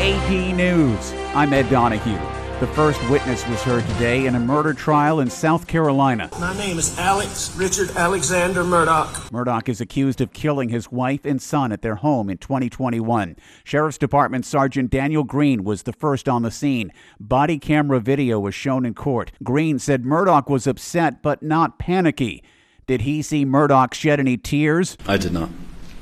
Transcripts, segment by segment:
AP News. I'm Ed Donahue. The first witness was heard today in a murder trial in South Carolina. My name is Alex Richard Alexander Murdaugh. Murdaugh is accused of killing his wife and son at their home in 2021. Sheriff's Department Sergeant Daniel Green was the first on the scene. Body camera video was shown in court. Green said Murdaugh was upset but not panicky. Did he see Murdaugh shed any tears? I did not.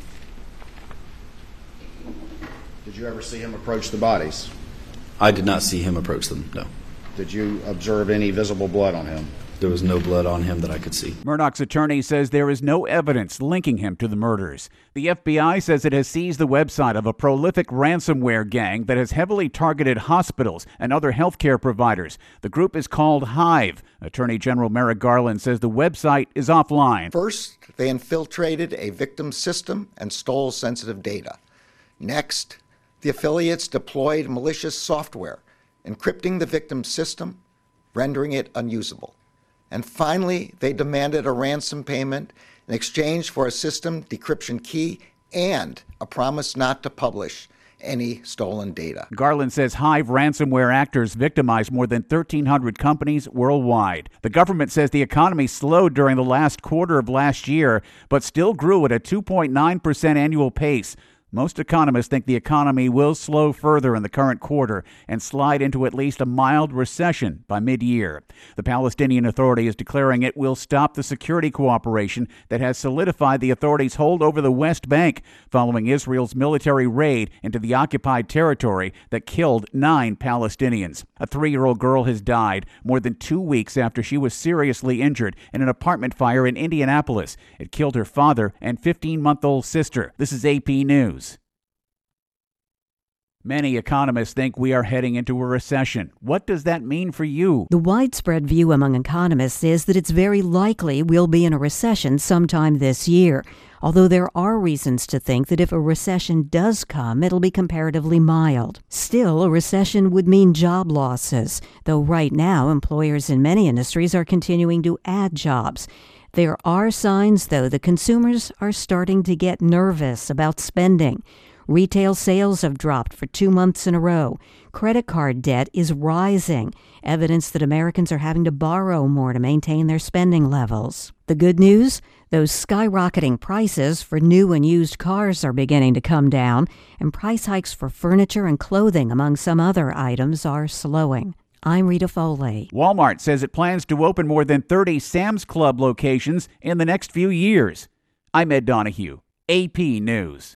Did you ever see him approach the bodies? I did not see him approach them, no. Did you observe any visible blood on him? There was no blood on him that I could see. Murdaugh's attorney says there is no evidence linking him to the murders. The FBI says it has seized the website of a prolific ransomware gang that has heavily targeted hospitals and other healthcare providers. The group is called Hive. Attorney General Merrick Garland says the website is offline. First, they infiltrated a victim's system and stole sensitive data. Next, the affiliates deployed malicious software, encrypting the victim's system, rendering it unusable. And finally, they demanded a ransom payment in exchange for a system decryption key and a promise not to publish any stolen data. Garland says Hive ransomware actors victimized more than 1,300 companies worldwide. The government says the economy slowed during the last quarter of last year, but still grew at a 2.9% annual pace. Most economists think the economy will slow further in the current quarter and slide into at least a mild recession by mid-year. The Palestinian Authority is declaring it will stop the security cooperation that has solidified the authority's hold over the West Bank following Israel's military raid into the occupied territory that killed 9 Palestinians. A 3-year-old girl has died more than 2 weeks after she was seriously injured in an apartment fire in Indianapolis. It killed her father and 15-month-old sister. This is AP News. Many economists think we are heading into a recession. What does that mean for you? The widespread view among economists is that it's very likely we'll be in a recession sometime this year, although there are reasons to think that if a recession does come, it'll be comparatively mild. Still, a recession would mean job losses, though right now employers in many industries are continuing to add jobs. There are signs, though, that consumers are starting to get nervous about spending. Retail sales have dropped for 2 months in a row. Credit card debt is rising, evidence that Americans are having to borrow more to maintain their spending levels. The good news? Those skyrocketing prices for new and used cars are beginning to come down, and price hikes for furniture and clothing, among some other items, are slowing. I'm Rita Foley. Walmart says it plans to open more than 30 Sam's Club locations in the next few years. I'm Ed Donahue, AP News.